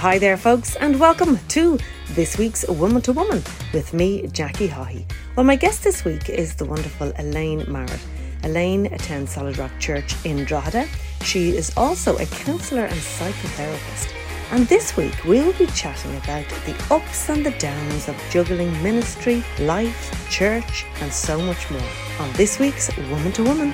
Hi there folks, and welcome to this week's Woman to Woman with me, Jackie Haughey. Well, my guest this week is the wonderful Elaine Marrett. Elaine attends Solid Rock Church in Drogheda. She is also a counsellor and psychotherapist. And this week we'll be chatting about the ups and the downs of juggling ministry, life, church and so much more on this week's Woman to Woman.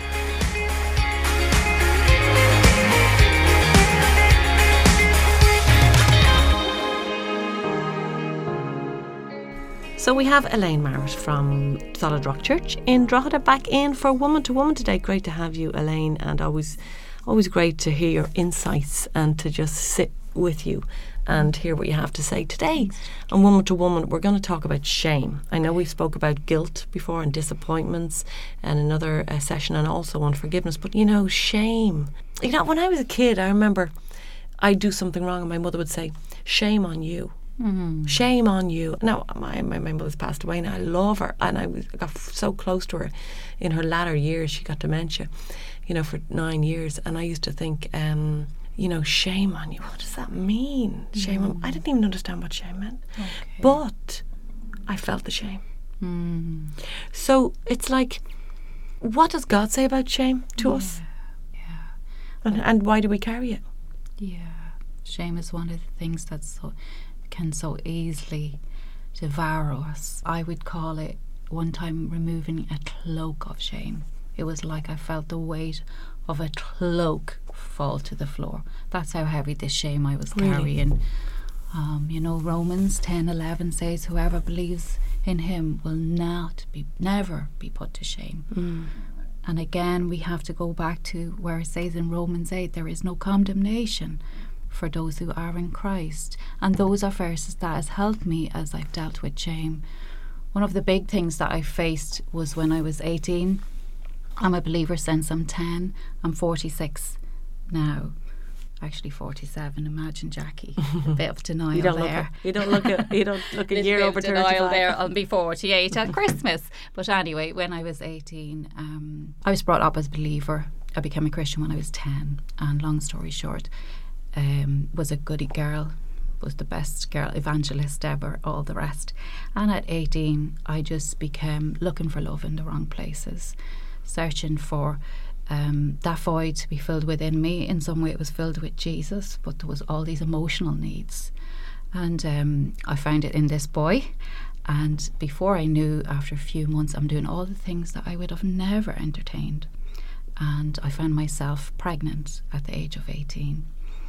So we have Elaine Marrett from Solid Rock Church in Drogheda back in for Woman to Woman today. Great to have you, Elaine, and always great to hear your insights and to just sit with you and hear what you have to say today. On Woman to Woman, we're going to talk about shame. I know we spoke about guilt before and disappointments and another session, and also on forgiveness, but shame. When I was a kid, I remember I'd do something wrong and my mother would say, shame on you. Shame on you. Now, my mother's passed away now. I love her, and I got so close to her in her latter years. She got dementia, for 9 years, and I used to think, shame on you. What does that mean? Shame on. I didn't even understand what shame meant, but I felt the shame. So it's like, what does God say about shame to us? And why do we carry it? Shame is one of the things that can so easily devour us. I would call it one time removing a cloak of shame. It was like I felt the weight of a cloak fall to the floor. That's how heavy this shame I was carrying. Romans 10:11 says, whoever believes in him will never be put to shame. And again, we have to go back to where it says in Romans 8, there is no condemnation for those who are in Christ. And those are verses that has helped me as I've dealt with shame. One of the big things that I faced was when I was 18. I'm a believer since I'm 10. I'm 46 now. Actually 47. Imagine, Jackie. A bit of denial You don't look a year over 35. There. I'll be 48 at Christmas. But anyway, when I was 18, I was brought up as a believer. I became a Christian when I was 10. And long story short, was a goody girl, was the best girl, evangelist ever, all the rest. And at 18, I just became looking for love in the wrong places, searching for that void to be filled within me. In some way it was filled with Jesus, but there was all these emotional needs. And I found it in this boy. And before I knew, after a few months, I'm doing all the things that I would have never entertained. And I found myself pregnant at the age of 18.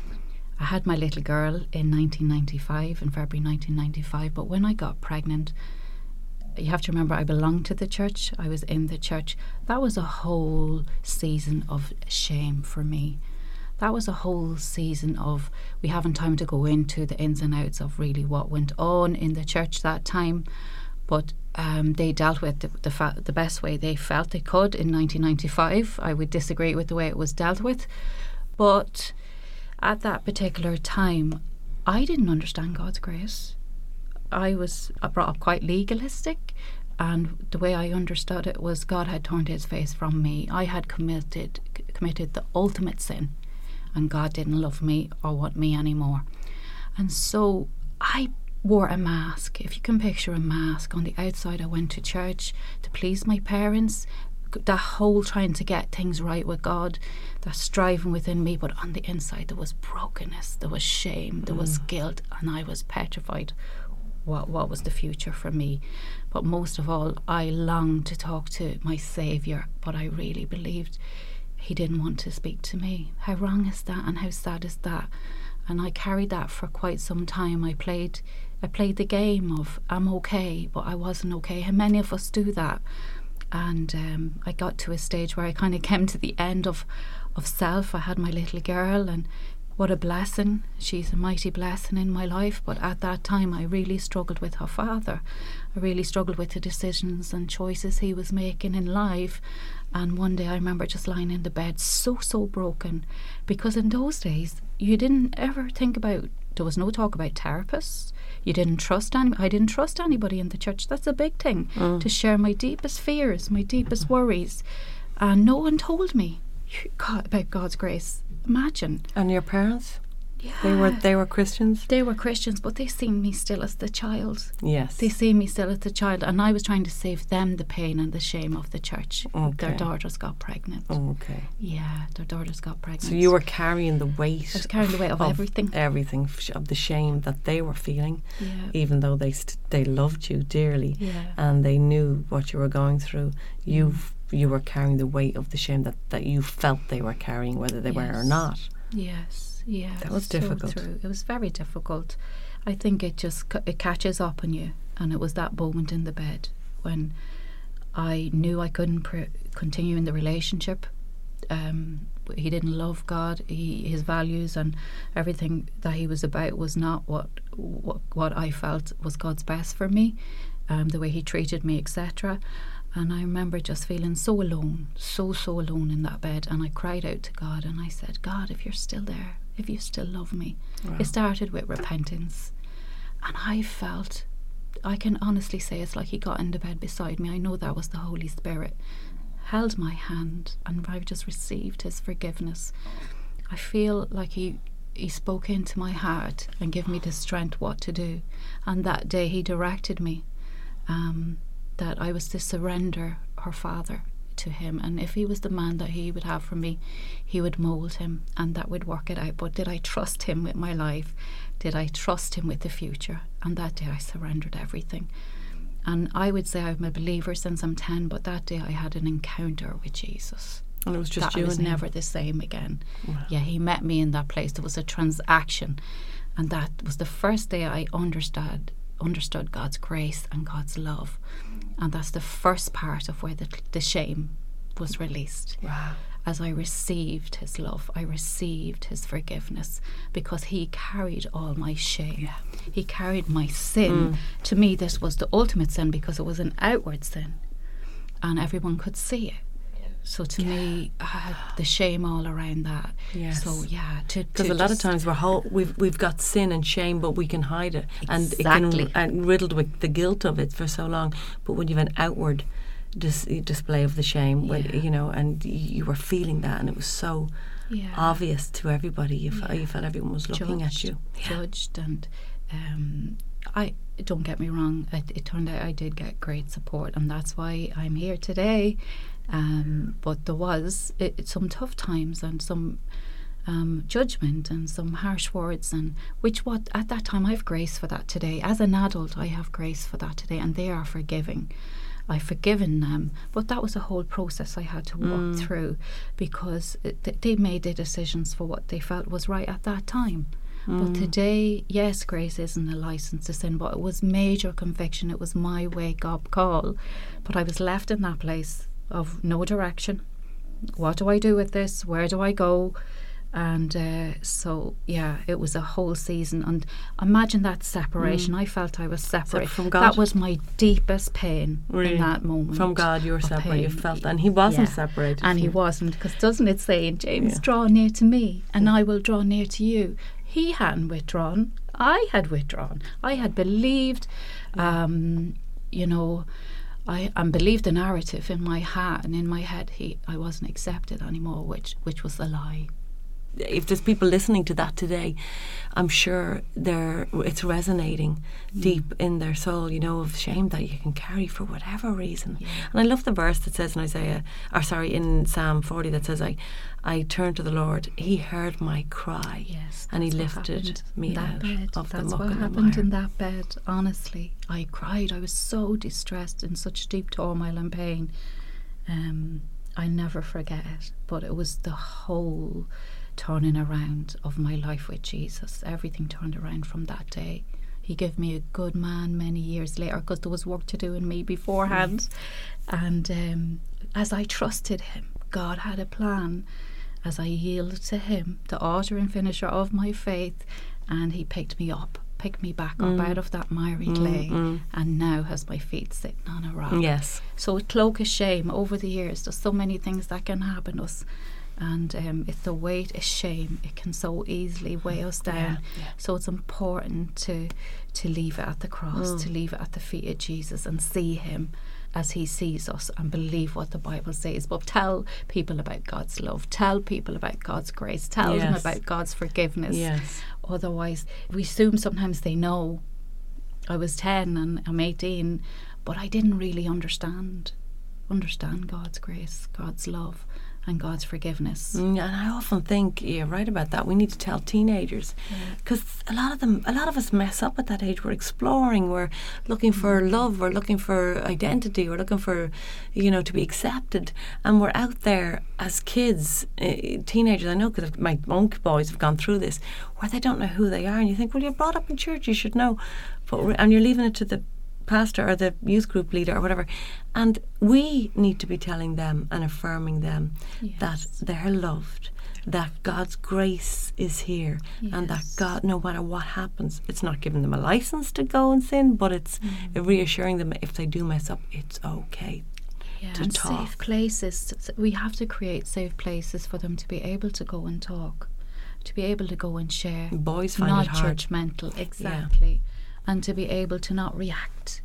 I had my little girl in 1995, in February 1995, but when I got pregnant, you have to remember I belonged to the church, I was in the church. That was a whole season of shame for me. That was a whole season of, we haven't time to go into the ins and outs of really what went on in the church that time, but they dealt with the best way they felt they could in 1995. I would disagree with the way it was dealt with, but at that particular time, I didn't understand God's grace. I was brought up quite legalistic, and the way I understood it was God had turned his face from me. I had committed the ultimate sin, and God didn't love me or want me anymore. And so I wore a mask. If you can picture a mask, on the outside I went to church to please my parents, that whole trying to get things right with God, that striving within me, but on the inside there was brokenness, there was shame, there was guilt, and I was petrified what was the future for me. But most of all, I longed to talk to my Saviour, but I really believed he didn't want to speak to me. How wrong is that, and how sad is that? And I carried that for quite some time. I played the game of I'm okay, but I wasn't okay. How many of us do that? And I got to a stage where I kind of came to the end of self. I had my little girl, and what a blessing. She's a mighty blessing in my life. But at that time, I really struggled with her father. I really struggled with the decisions and choices he was making in life. And one day I remember just lying in the bed so broken, because in those days, you didn't ever think about, there was no talk about therapists. You didn't trust I didn't trust anybody in the church. That's a big thing, to share my deepest fears, my deepest worries. And no one told me about God's grace. Imagine. And your parents? Yeah. They were Christians? They were Christians, but they seen me still as the child. Yes. They see me still as the child, and I was trying to save them the pain and the shame of the church. Okay. Their daughters got pregnant. Oh, okay. Yeah, their daughters got pregnant. So you were carrying the weight. I was carrying the weight of everything. Everything, of the shame that they were feeling, Yeah. even though they loved you dearly, Yeah. and they knew what you were going through. You were carrying the weight of the shame that you felt they were carrying, whether they were or not. Yes. Yeah, That was difficult. It was very difficult. I think it just it catches up on you, and it was that moment in the bed when I knew I couldn't continue in the relationship. He didn't love God. His values and everything that he was about was not what I felt was God's best for me. The way he treated me, etc. And I remember just feeling so alone, so alone in that bed. And I cried out to God, and I said, God, if you're still there, if you still love me. Wow. It started with repentance. And I felt, I can honestly say it's like he got in the bed beside me. I know that was the Holy Spirit. Held my hand, and I've just received his forgiveness. I feel like he spoke into my heart and gave me the strength what to do. And that day he directed me that I was to surrender her father to him, and if he was the man that he would have for me, he would mould him, and that would work it out. But did I trust him with my life? Did I trust him with the future? And that day I surrendered everything. And I would say I'm a believer since I'm 10, but that day I had an encounter with Jesus. And it was just you and him. That was never the same again. Wow. Yeah, he met me in that place. There was a transaction, and that was the first day I understood God's grace and God's love. And that's the first part of where the shame was released. Wow. As I received his love, I received his forgiveness, because he carried all my shame. Yeah. He carried my sin. To me, this was the ultimate sin, because it was an outward sin and everyone could see it. So to me, I had the shame all around that. Yes. So yeah, because a lot of times we've got sin and shame, but we can hide it, and Exactly. it can riddled with the guilt of it for so long. But when you have an outward display of the shame, when, and you were feeling that, and it was so obvious to everybody. You felt everyone was looking at you, judged, and I don't get me wrong. It turned out I did get great support, and that's why I'm here today. But there was some tough times and some judgment and some harsh words, and at that time I have grace for that today. As an adult, I have grace for that today, and they are forgiving. I've forgiven them, but that was a whole process I had to walk through, because they made their decisions for what they felt was right at that time. But today, yes, grace isn't a license to sin, but it was major conviction. It was my wake-up call. But I was left in that place of no direction. What do I do with this? Where do I go? And so, yeah, it was a whole season. And imagine that separation. I felt I was separate from God. That was my deepest pain Really? in that moment. From God, you were separate. pain. You felt that. And he wasn't separated. And from he you. wasn't, because doesn't it say in James, draw near to me and I will draw near to you. He hadn't withdrawn. I had withdrawn. I had believed, I believed the narrative in my heart and in my head. I wasn't accepted anymore, which was a lie. If there's people listening to that today, I'm sure it's resonating deep in their soul, of shame that you can carry for whatever reason. Yeah. And I love the verse that says in Psalm 40 that says, I turned to the Lord, he heard my cry, and he lifted me out of the muck and the mire. That's what happened in that bed, honestly. I cried. I was so distressed, in such deep turmoil and pain. I never forget it, but it was the whole turning around of my life with Jesus. Everything turned around from that day. He gave me a good man many years later, because there was work to do in me beforehand. And as I trusted him, God had a plan. As I yielded to him, the author and finisher of my faith, and he picked me back up out of that miry clay, and now has my feet sitting on a rock. Yes. So a cloak of shame over the years. There's so many things that can happen to us. And it's the weight of shame. It can so easily weigh us down. Yeah. So it's important to leave it at the cross, to leave it at the feet of Jesus and see him as he sees us and believe what the Bible says, but tell people about God's love, tell people about God's grace, tell them about God's forgiveness. Yes. Otherwise, we assume sometimes they know. I was 10 and I'm 18, but I didn't really understand God's grace, God's love, and God's forgiveness. And I often think you're right about that. We need to tell teenagers, because a lot of us mess up at that age. We're exploring, we're looking for love, we're looking for identity, we're looking for, to be accepted, and we're out there as kids, teenagers. I know because my own boys have gone through this, where they don't know who they are, and you think, well, you're brought up in church, you should know, and you're leaving it to the pastor or the youth group leader or whatever, and we need to be telling them and affirming them that they're loved, that God's grace is here, and that God, no matter what happens, it's not giving them a license to go and sin, but it's reassuring them if they do mess up, it's okay to and talk. Safe places. We have to create safe places for them to be able to go and talk, to be able to go and share. Boys find not it hard. Judgmental, exactly. And to be able to not react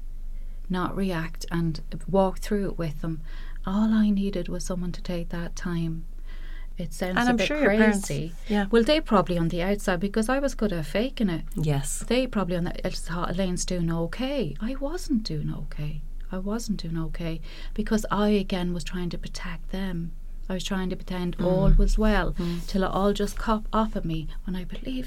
and walk through it with them. All I needed was someone to take that time. It sounds and a I'm bit sure crazy. Parents, Well, they probably on the outside, because I was good at faking it. Yes. They probably on the thought Elaine's doing okay. I wasn't doing okay because I again was trying to protect them. I was trying to pretend all was well till it all just cop up at me when I believed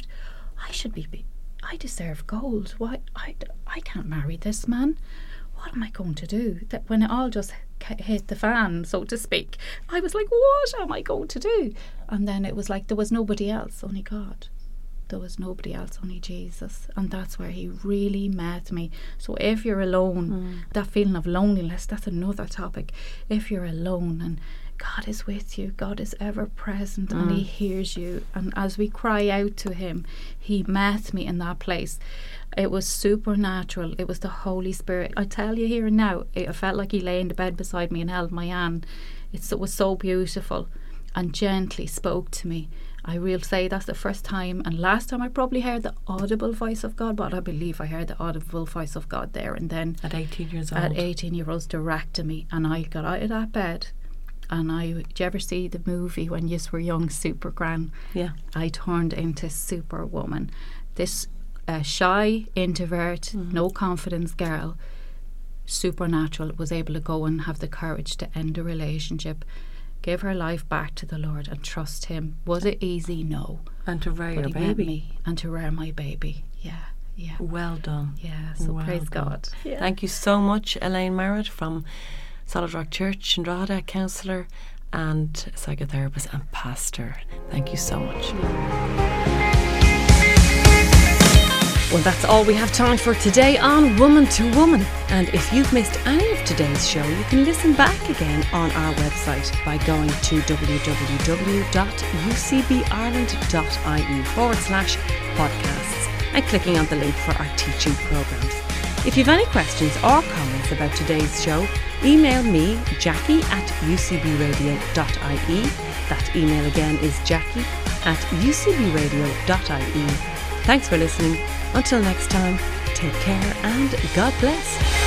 I deserve gold. Why I can't marry this man. What am I going to do? That when it all just hit the fan, so to speak, I was like, what am I going to do? And then it was like there was nobody else, only God. There was nobody else, only Jesus. And that's where he really met me. So if you're alone, that feeling of loneliness, that's another topic. If you're alone and God is with you, God is ever present, and he hears you, and as we cry out to him, he met me in that place. It was supernatural. It was the Holy Spirit. I tell you here and now, I felt like he lay in the bed beside me and held my hand. It was so beautiful and gently spoke to me. I will say that's the first time and last time I probably heard the audible voice of God, but I believe I heard the audible voice of God there and then. At 18 years old. At 18 years old, directing me, and I got out of that bed. And did you ever see the movie when you were young, Supergran? Yeah. I turned into Superwoman. This shy, introvert, no confidence girl, supernatural, was able to go and have the courage to end a relationship, give her life back to the Lord and trust him. Was it easy? No. And to rear your But he met baby. me, and to rear my baby. Yeah. Well done. Yeah, so Well praise done. God. Yeah. Thank you so much, Elaine Merritt from Solid Rock Church in Drogheda, counsellor and psychotherapist and pastor. Thank you so much. Well, that's all we have time for today on Woman to Woman. And if you've missed any of today's show, you can listen back again on our website by going to www.ucbireland.ie/podcasts and clicking on the link for our teaching programmes. If you've any questions or comments about today's show, email me, jackie@ucbradio.ie. That email again is jackie@ucbradio.ie. Thanks for listening. Until next time, take care and God bless.